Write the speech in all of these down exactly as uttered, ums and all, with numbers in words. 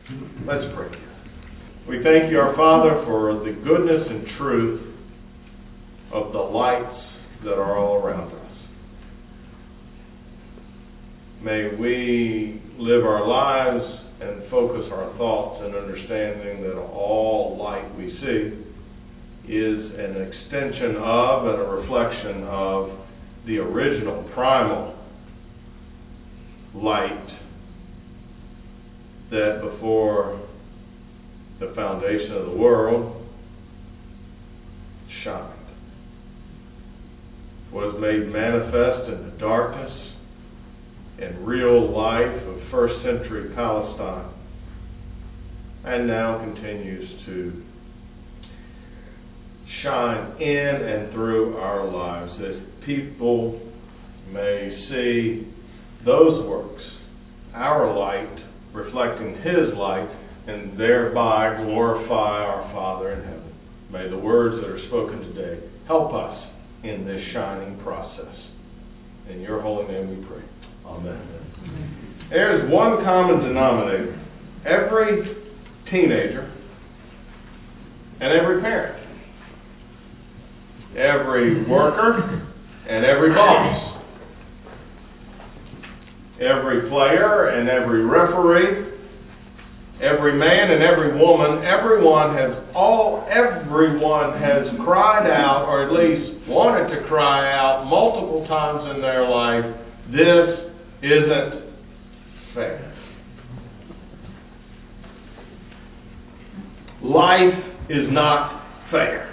Let's pray. We thank you, our Father, for the goodness and truth of the lights that are all around us. May we live our lives and focus our thoughts in understanding that all light we see is an extension of and a reflection of the original primal light that before the foundation of the world shined, was made manifest in the darkness and real life of first century Palestine, and now continues to shine in and through our lives, that people may see those works, our light, reflecting His light, and thereby glorify our Father in heaven. May the words that are spoken today help us in this shining process. In your holy name we pray. Amen. Amen. There is one common denominator. Every teenager and every parent. Every worker and every boss. Every player and every referee. Every man and every woman. Everyone has all everyone has cried out, or at least wanted to cry out multiple times in their life, this isn't fair. Life is not fair.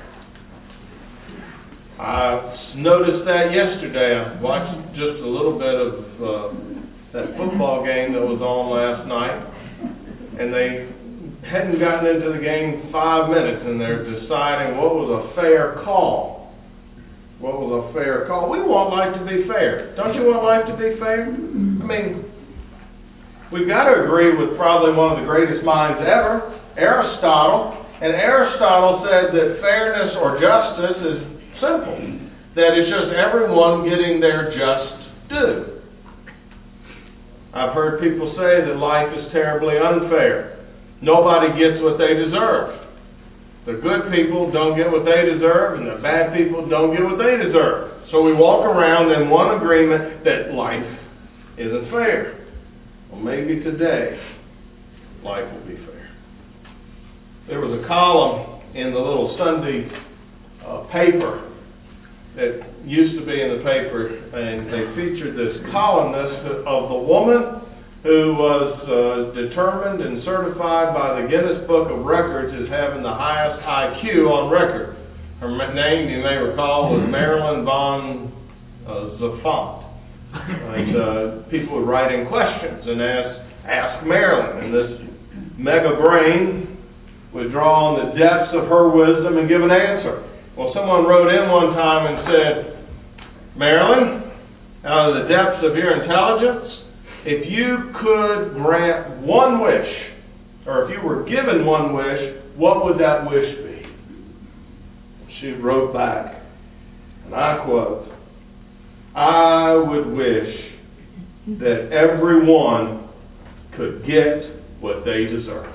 I noticed that yesterday. I watched just a little bit of uh, that football game that was on last night, and they hadn't gotten into the game five minutes, and they're deciding what was a fair call. What was a fair call? We want life to be fair. Don't you want life to be fair? I mean, we've got to agree with probably one of the greatest minds ever, Aristotle. And Aristotle said that fairness or justice is simple. That it's just everyone getting their just due. I've heard people say that life is terribly unfair. Nobody gets what they deserve. The good people don't get what they deserve, and the bad people don't get what they deserve. So we walk around in one agreement that life isn't fair. Well, maybe today life will be fair. There was a column in the little Sunday uh, paper that used to be in the paper, and they featured this columnist of the woman who was uh, determined and certified by the Guinness Book of Records as having the highest I Q on record. Her name, you may recall, was Marilyn von uh, Zafont. And uh, people would write in questions and ask, ask Marilyn, and this mega brain would draw on the depths of her wisdom and give an answer. Well, someone wrote in one time and said, Marilyn, out of the depths of your intelligence, if you could grant one wish, or if you were given one wish, what would that wish be? She wrote back, and I quote, I would wish that everyone could get what they deserve.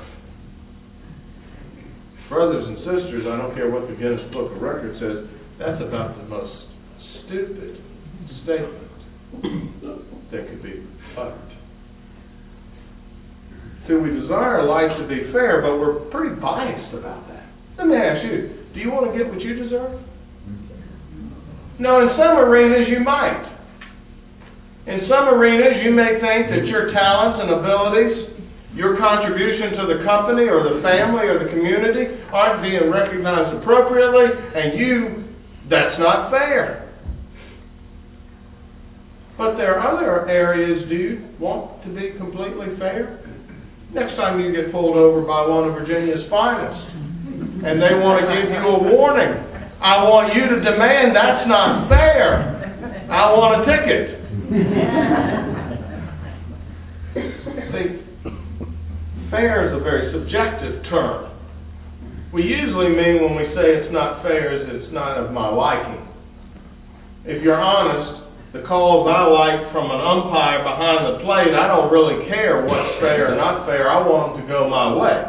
Brothers and sisters, I don't care what the Guinness Book of Records says, that's about the most stupid statement that could be uttered. So we desire life to be fair, but we're pretty biased about that. Let me ask you, do you want to get what you deserve? No, in some arenas you might. In some arenas you may think that your talents and abilities, your contribution to the company or the family or the community aren't being recognized appropriately, and you, that's not fair. But there are other areas, do you want to be completely fair? Next time you get pulled over by one of Virginia's finest, and they want to give you a warning, I want you to demand that's not fair. I want a ticket. See, fair is a very subjective term. We usually mean when we say it's not fair is it's not of my liking. If you're honest, the calls I like from an umpire behind the plate, I don't really care what's fair or not fair. I want them to go my way.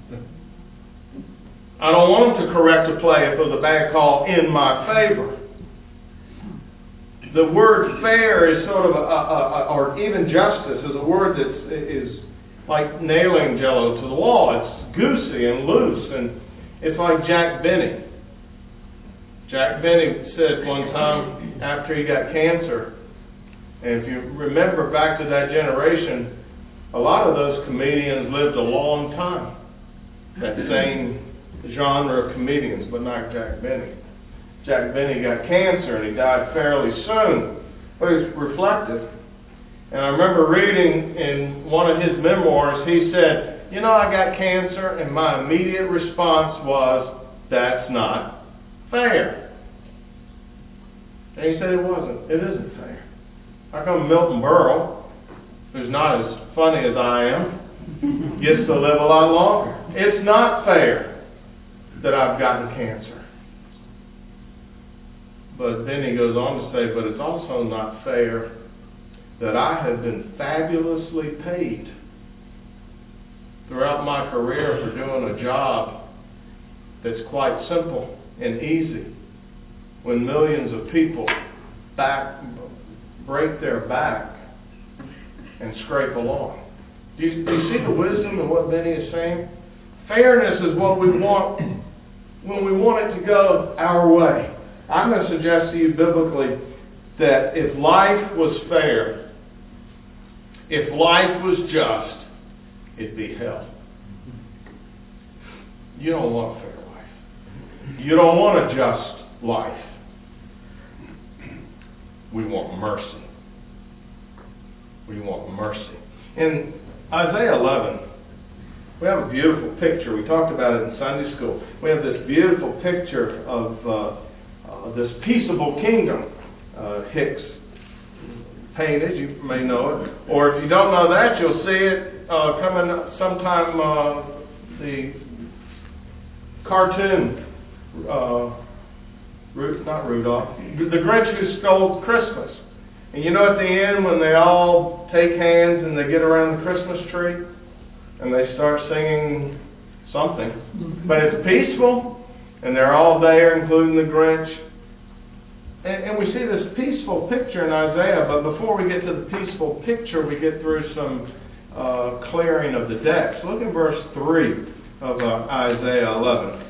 I don't want them to correct a play if it was a bad call in my favor. The word fair is sort of, a, a, a, or even justice is a word that is like nailing Jello to the wall. It's goosey and loose, and it's like Jack Benny. Jack Benny said one time after he got cancer, and if you remember back to that generation, a lot of those comedians lived a long time. That same genre of comedians, but not Jack Benny. Jack Benny got cancer and he died fairly soon, but he's reflective. And I remember reading in one of his memoirs, he said, you know, I got cancer, and my immediate response was, that's not fair. And he said it wasn't. It isn't fair. How come Milton Berle, who's not as funny as I am, gets to live a lot longer? It's not fair that I've gotten cancer. But then he goes on to say, but it's also not fair that I have been fabulously paid throughout my career for doing a job that's quite simple and easy, when millions of people back break their back and scrape along. Do you, do you see the wisdom in what Benny is saying? Fairness is what we want when we want it to go our way. I'm going to suggest to you biblically that if life was fair, if life was just, it'd be hell. You don't want a fair life. You don't want a just life. We want mercy. We want mercy. In Isaiah eleven, we have a beautiful picture. We talked about it in Sunday school. We have this beautiful picture of uh, uh, this peaceable kingdom. Uh, Hicks painted, you may know it. Or if you don't know that, you'll see it uh, coming sometime, uh, the cartoon, uh, Ru- not Rudolph, The Grinch Who Stole Christmas. And you know at the end when they all take hands and they get around the Christmas tree and they start singing something. But it's peaceful and they're all there, including the Grinch. And, and we see this peaceful picture in Isaiah, but before we get to the peaceful picture, we get through some uh, clearing of the decks. Look at verse three of uh, Isaiah eleven.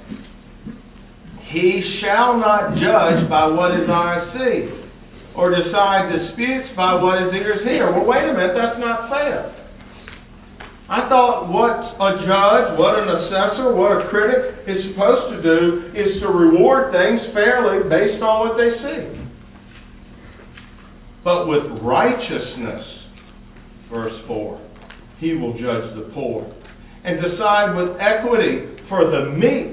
He shall not judge by what his eyes see, or decide disputes by what his ears hear. Well, wait a minute, that's not fair. I thought what a judge, what an assessor, what a critic is supposed to do is to reward things fairly based on what they see. But with righteousness, verse four, he will judge the poor and decide with equity for the meek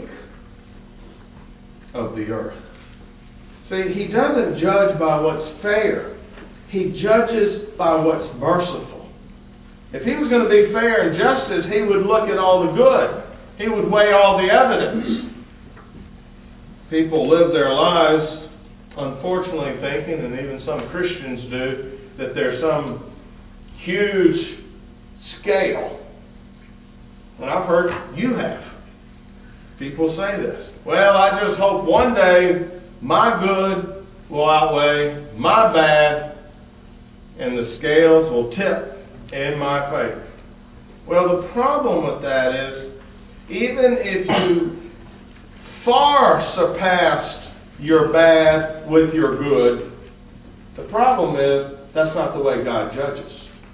of the earth. See, he doesn't judge by what's fair. He judges by what's merciful. If he was going to be fair and justice, he would look at all the good. He would weigh all the evidence. People live their lives, unfortunately, thinking, and even some Christians do, that there's some huge scale. And I've heard you have. People say this. Well, I just hope one day my good will outweigh my bad and the scales will tip in my favor. Well, the problem with that is, even if you far surpassed your bad with your good, the problem is that's not the way God judges.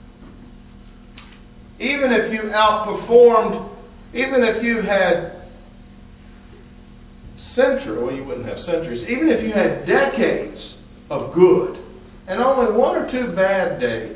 Even if you outperformed, even if you had centuries, well, you wouldn't have centuries, even if you had decades of good and only one or two bad days,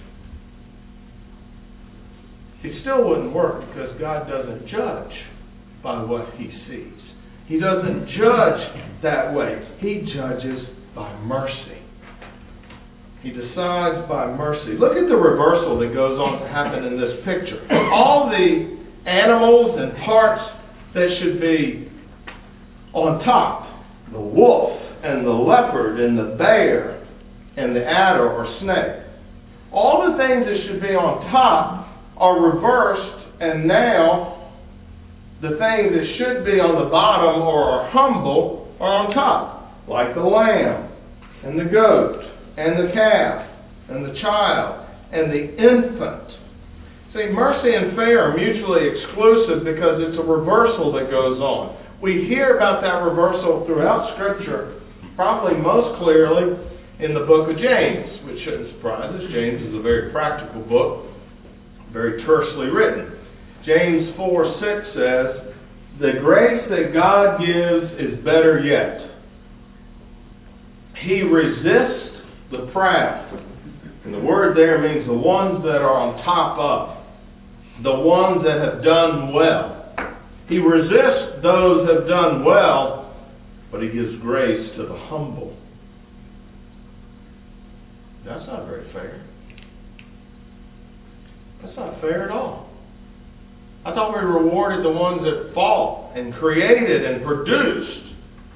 it still wouldn't work because God doesn't judge by what he sees. He doesn't judge that way. He judges by mercy. He decides by mercy. Look at the reversal that goes on to happen in this picture. All the animals and parts that should be on top, the wolf and the leopard and the bear, and the adder or snake. All the things that should be on top are reversed, and now the things that should be on the bottom or are humble are on top, like the lamb and the goat and the calf and the child and the infant. See, mercy and fair are mutually exclusive because it's a reversal that goes on. We hear about that reversal throughout Scripture, probably most clearly in the book of James, which shouldn't surprise us. James is a very practical book, very tersely written. James four six says, "The grace that God gives is better yet. He resists the proud." And the word there means the ones that are on top of, the ones that have done well. He resists those that have done well, but He gives grace to the humble. That's not very fair. That's not fair at all. I thought we rewarded the ones that fought and created and produced.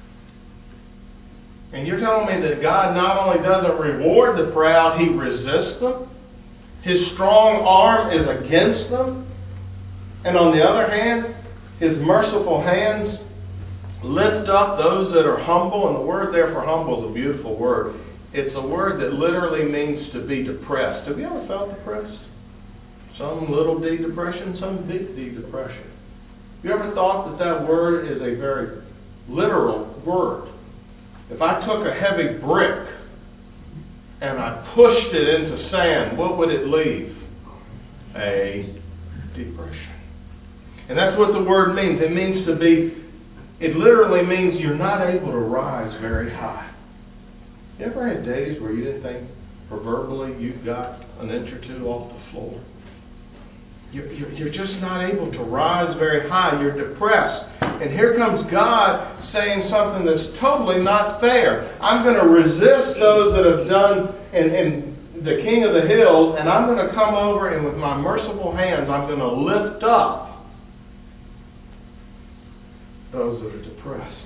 And you're telling me that God not only doesn't reward the proud, He resists them? His strong arm is against them? And on the other hand, His merciful hands lift up those that are humble. And the word there for humble is a beautiful word. It's a word that literally means to be depressed. Have you ever felt depressed? Some little d depression, some big D depression. Have you ever thought that that word is a very literal word? If I took a heavy brick and I pushed it into sand, what would it leave? A depression. And that's what the word means. It means to be, it literally means you're not able to rise very high. You ever had days where you didn't think, proverbially, you got an inch or two off the floor? You're, you're, you're just not able to rise very high. You're depressed. And here comes God saying something that's totally not fair. I'm going to resist those that have done in, in the King of the Hills, and I'm going to come over and with my merciful hands, I'm going to lift up those that are depressed.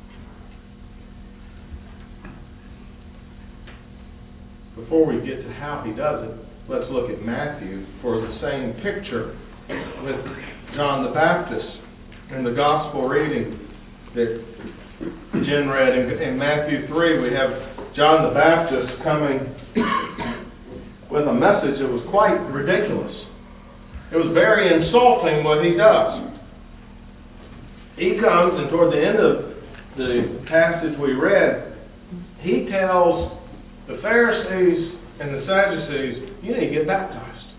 Before we get to how He does it, let's look at Matthew for the same picture with John the Baptist in the gospel reading that Jen read. In, in Matthew three, we have John the Baptist coming with a message that was quite ridiculous. It was very insulting what he does. He comes, and toward the end of the passage we read, he tells the Pharisees and the Sadducees, you need to get baptized.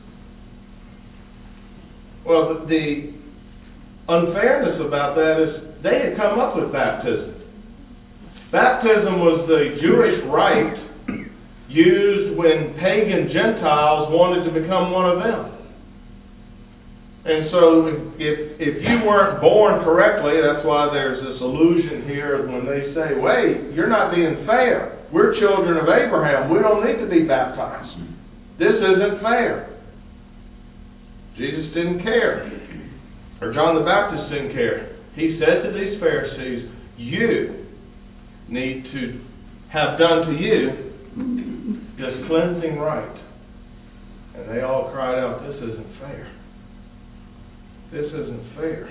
Well, the, the unfairness about that is they had come up with baptism. Baptism was the Jewish rite used when pagan Gentiles wanted to become one of them. And so if if you weren't born correctly, that's why there's this illusion here when they say, wait, you're not being fair. We're children of Abraham. We don't need to be baptized. This isn't fair. Jesus didn't care. Or John the Baptist didn't care. He said to these Pharisees, you need to have done to you this cleansing rite. And they all cried out, this isn't fair. This isn't fair.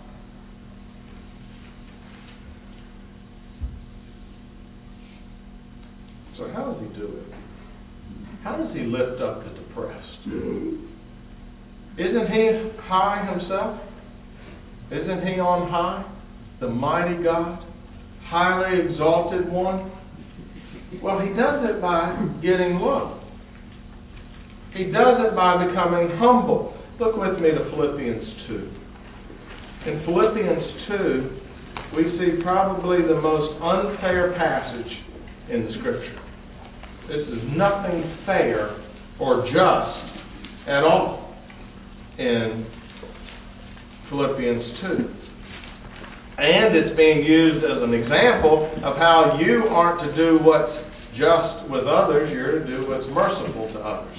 So how does He do it? How does He lift up the depressed? Isn't He high Himself? Isn't He on high? The mighty God? Highly exalted one? Well, He does it by getting low. He does it by becoming humble. Look with me to Philippians two. In Philippians two, we see probably the most unfair passage in the Scripture. This is nothing fair or just at all in Philippians two. And it's being used as an example of how you aren't to do what's just with others, you're to do what's merciful to others.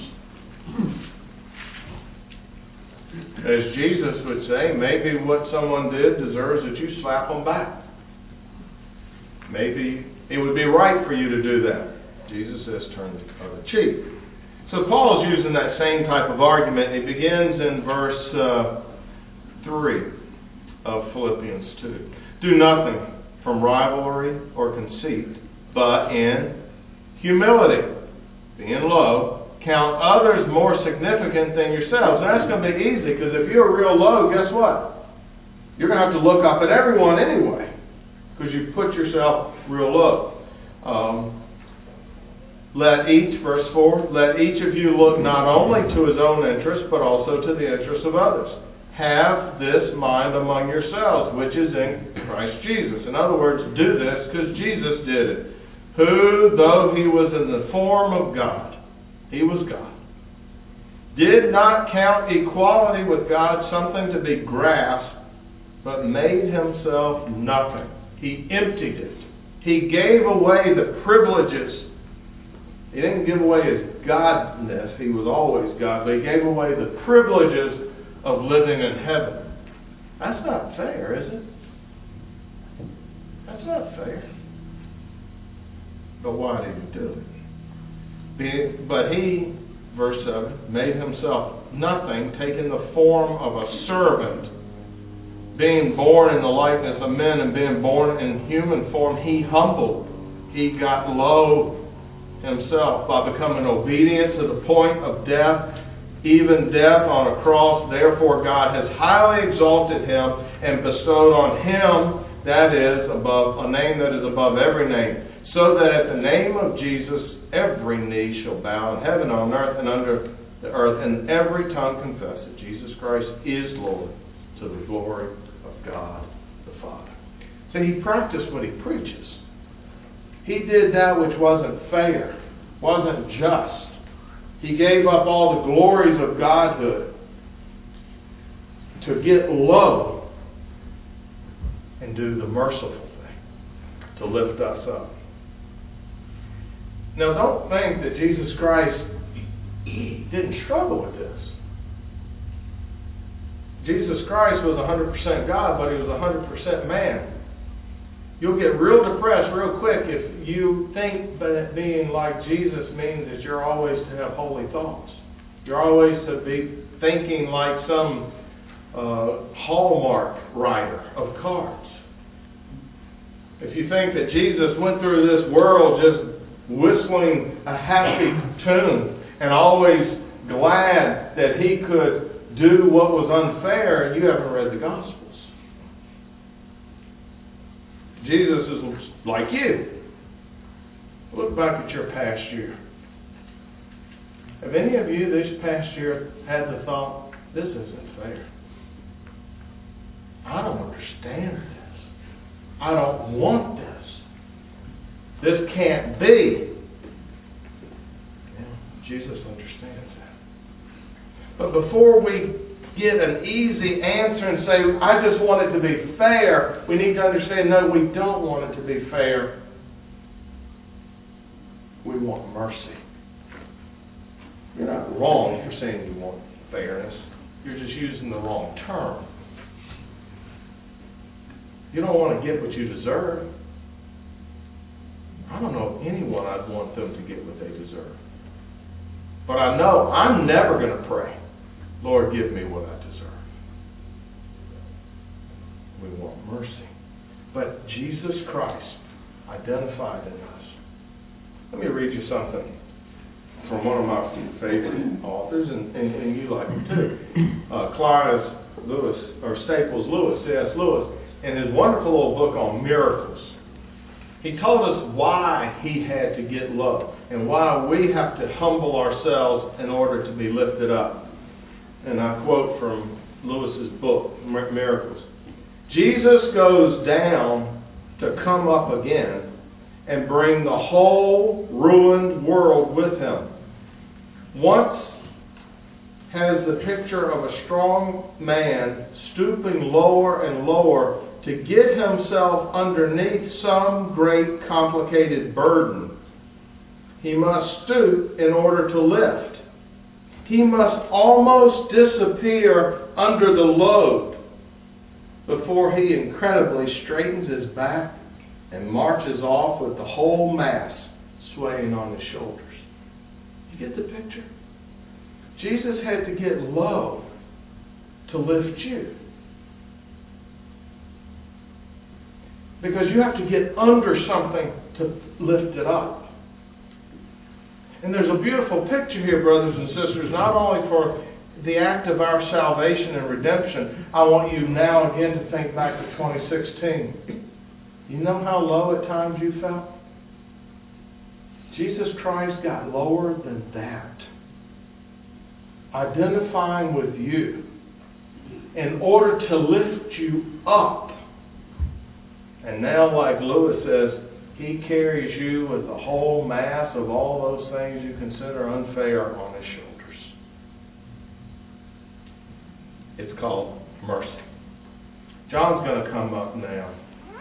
As Jesus would say, maybe what someone did deserves that you slap them back. Maybe it would be right for you to do that. Jesus says, turn the other cheek. So Paul's using that same type of argument. It begins in verse uh, three of Philippians two. Do nothing from rivalry or conceit, but in humility, being low, count others more significant than yourselves. And that's going to be easy, because if you're real low, guess what? You're going to have to look up at everyone anyway, because you put yourself real low. Um, let each, verse four, let each of you look not only to his own interest, but also to the interest of others. Have this mind among yourselves, which is in Christ Jesus. In other words, do this because Jesus did it. Who, though he was in the form of God, he was God, did not count equality with God something to be grasped, but made himself nothing. He emptied it. He gave away the privileges. He didn't give away his godness. He was always God. But he gave away the privileges of living in heaven. That's not fair, is it? That's not fair. But why did he do it? Be, but he, verse seven, made himself nothing, taking the form of a servant, being born in the likeness of men and being born in human form. He humbled. He got low himself by becoming obedient to the point of death, even death on a cross. Therefore God has highly exalted him and bestowed on him, that is, above a name that is above every name, so that at the name of Jesus every knee shall bow in heaven, on earth, and under the earth, and every tongue confess that Jesus Christ is Lord, to the glory of God the Father. So he practiced what he preaches. He did that which wasn't fair, wasn't just. He gave up all the glories of godhood to get low and do the merciful thing, to lift us up. Now, don't think that Jesus Christ didn't struggle with this. Jesus Christ was one hundred percent God, but he was one hundred percent man. You'll get real depressed real quick if you think that being like Jesus means that you're always to have holy thoughts. You're always to be thinking like some uh, Hallmark writer of cards. If you think that Jesus went through this world just whistling a happy tune and always glad that he could do what was unfair, you haven't read the Gospels. Jesus is like you. Look back at your past year. Have any of you this past year had the thought, this isn't fair? I don't understand this. I don't want this. This can't be. Yeah, Jesus understands that. But before we get an easy answer and say, I just want it to be fair, we need to understand, no, we don't want it to be fair. We want mercy. You're not wrong if you're saying you want fairness. You're just using the wrong term. You don't want to get what you deserve. I don't know of anyone I'd want them to get what they deserve. But I know I'm never going to pray, Lord, give me what I deserve. We want mercy. But Jesus Christ identified in us. Let me read you something from one of my favorite authors, and, and, and you like him too. Uh, Clarence Lewis, or Staples Lewis, C S Lewis, in his wonderful little book on miracles. He told us why he had to get low and why we have to humble ourselves in order to be lifted up. And I quote from Lewis's book, Miracles. Jesus goes down to come up again and bring the whole ruined world with him. Once has the picture of a strong man stooping lower and lower to get himself underneath some great complicated burden. He must stoop in order to lift. He must almost disappear under the load before he incredibly straightens his back and marches off with the whole mass swaying on his shoulders. You get the picture? Jesus had to get low to lift you. Because you have to get under something to lift it up. And there's a beautiful picture here, brothers and sisters, not only for the act of our salvation and redemption. I want you now again to think back to twenty sixteen. You know how low at times you felt? Jesus Christ got lower than that, identifying with you in order to lift you up. And now, like Lewis says, he carries you with the whole mass of all those things you consider unfair on his shoulders. It's called mercy. John's going to come up now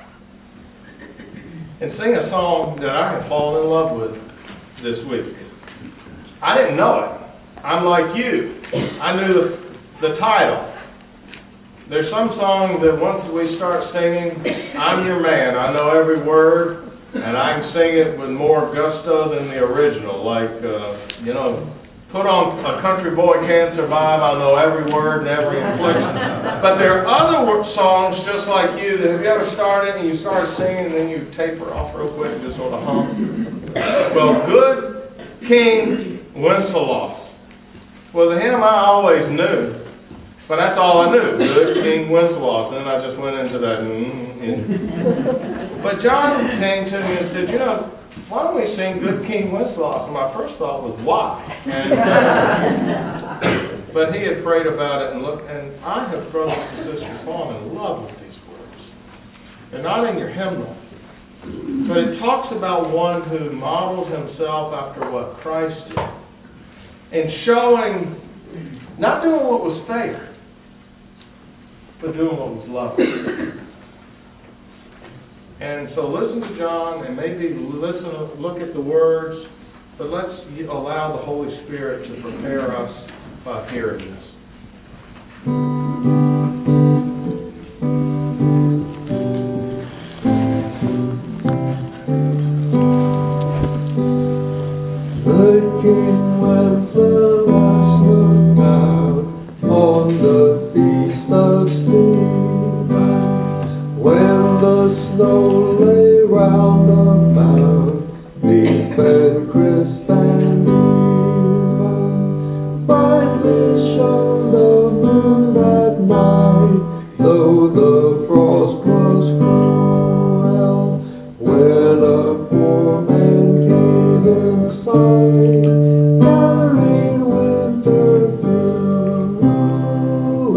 and sing a song that I have fallen in love with this week. I didn't know it. I'm like you. I knew the, the title. There's some songs that once we start singing, I'm your man. I know every word, and I can sing it with more gusto than the original. Like, uh, you know, put on A Country Boy Can't Survive. I know every word and every inflection. But there are other songs just like you that have you ever started and you start singing and then you taper off real quick and just sort of hum? Well, Good King Wenceslas. Well, the hymn I always knew. But that's all I knew, Good King Wenceslas. And then I just went into that. Mm-hmm. But John came to me and said, you know, why don't we sing Good King Wenceslas? And my first thought was, why? And, uh, but he had prayed about it, and look, and I have, brothers and sisters, fallen in love with these words. They're not in your hymnal. But it talks about one who models himself after what Christ did. And showing, not doing what was fair, but doing what was lovely. And so listen to John and maybe listen, look at the words, but let's allow the Holy Spirit to prepare us by hearing this. The King Wenceslas looked out on the feast of Stephen, when the snow lay round about, deep and crisp and even. Brightly shone the moon that night, though the frost was cruel, when a poor man came in sight, carrying winter fuel.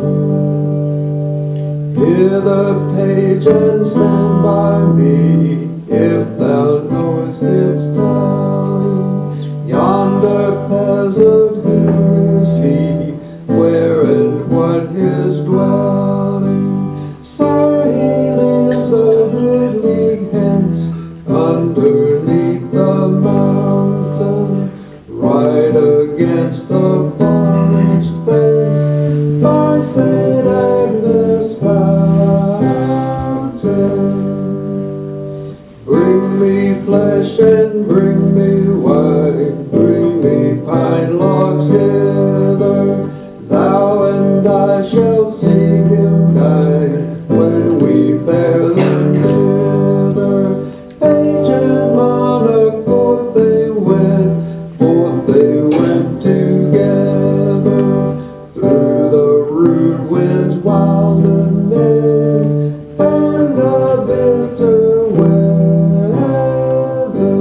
Hear the page and stand by me, if thou knowest its telling. Yonder peasant, who is he? Where and what his dwelling? Sir, he lives a good league hence, underneath the mountain, right against the forest face, by Saint Agnes' fountain. Bring me flesh and bring me wine, bring me pine logs hither, thou and I shall see him dine, when we bear them thither. Page and monarch, forth they went, forth they went together, through the rude winds wild and merry, and the bitter weather.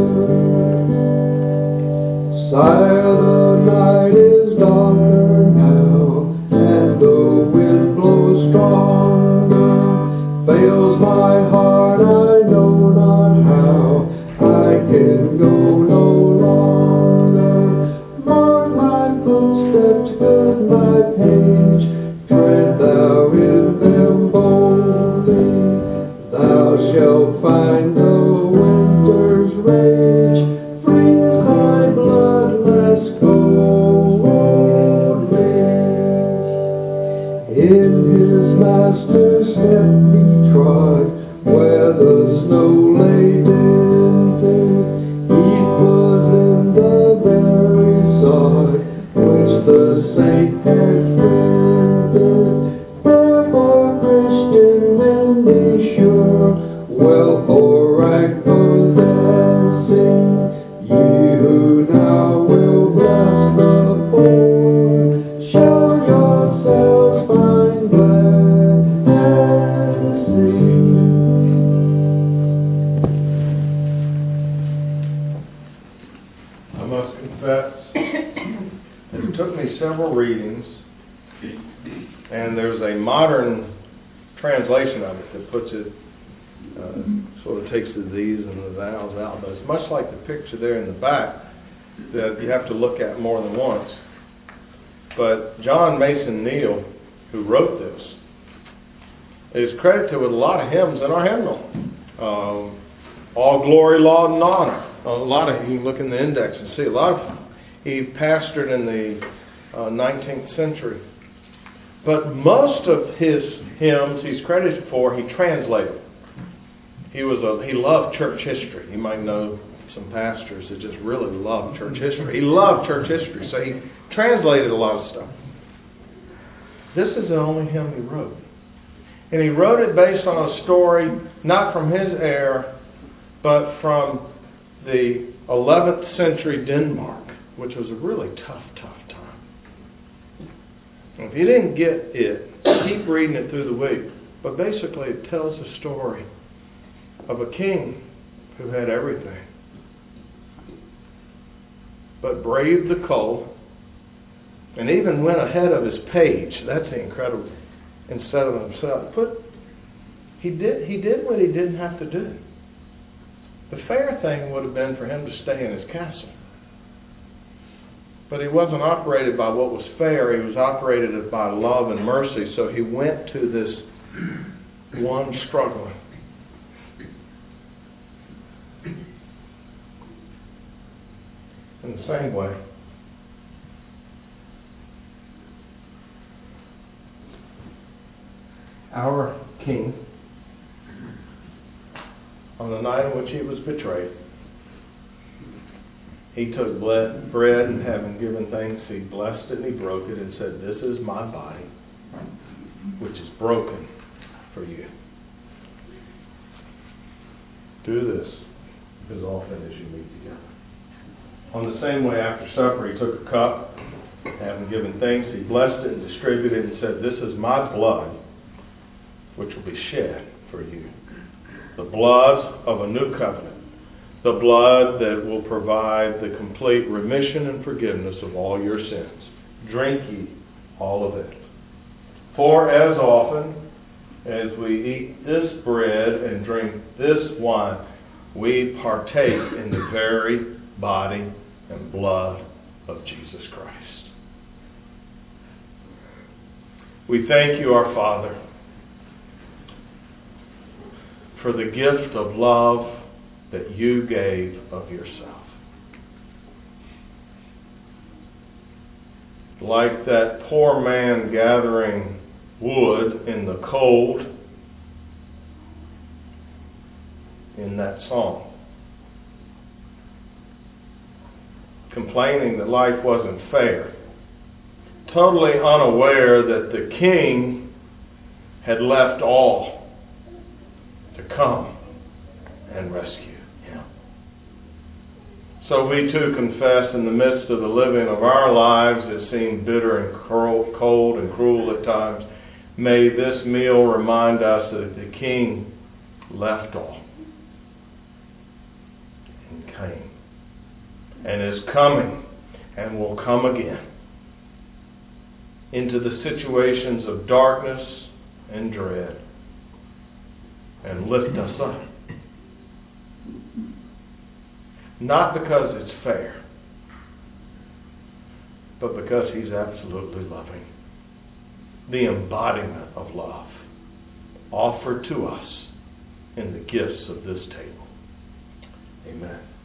Sire, the night is darker now, and the wind blows stronger. Fails my heart, I know not how, I can go no longer. Mark my footsteps, good my page, tread thou in them boldly. Thou shalt find no winter's rage, freeze thy blood less coldly. In his master's step he trod, where the snow lay dinted. He wealth or rank possessing, ye who now will bless the poor, shall yourselves find blessing. I must confess, it took me several readings, and there's a modern translation of it that puts it, uh, sort of takes the these and the thous out, but it's much like the picture there in the back that you have to look at more than once. But John Mason Neal, who wrote this, is credited with a lot of hymns in our hymnal. Um, All glory, laud, and honor. A lot of, you can look in the index and see a lot of, he pastored in the uh, nineteenth century. But most of his hymns he's credited for, he translated. He was a, he loved church history. You might know some pastors that just really love church history. He loved church history, so he translated a lot of stuff. This is the only hymn he wrote. And he wrote it based on a story, not from his era, but from the eleventh century Denmark, which was a really tough, tough time. If you didn't get it, keep reading it through the week. But basically it tells a story of a king who had everything, but braved the cold and even went ahead of his page. That's incredible. Instead of himself. Put, he did, he did what he didn't have to do. The fair thing would have been for him to stay in his castle. But he wasn't operated by what was fair. He was operated by love and mercy. So he went to this one struggling. In the same way, our King, on the night in which he was betrayed, he took bread and having given thanks, he blessed it and he broke it and said, "This is my body, which is broken for you. Do this as often as you meet together." On the same way, after supper, he took a cup, having given thanks, he blessed it and distributed it and said, "This is my blood, which will be shed for you. The blood of a new covenant. The blood that will provide the complete remission and forgiveness of all your sins. Drink ye all of it. For as often as we eat this bread and drink this wine, we partake in the very body and blood of Jesus Christ." We thank you, our Father, for the gift of love that you gave of yourself. Like that poor man gathering wood in the cold in that song, complaining that life wasn't fair, totally unaware that the king had left all to come and rescue him. So we too confess, in the midst of the living of our lives that seem bitter and cold and cruel at times, may this meal remind us that the King left all and came and is coming and will come again into the situations of darkness and dread and lift us up. Not because it's fair, but because He's absolutely loving. The embodiment of love offered to us in the gifts of this table. Amen.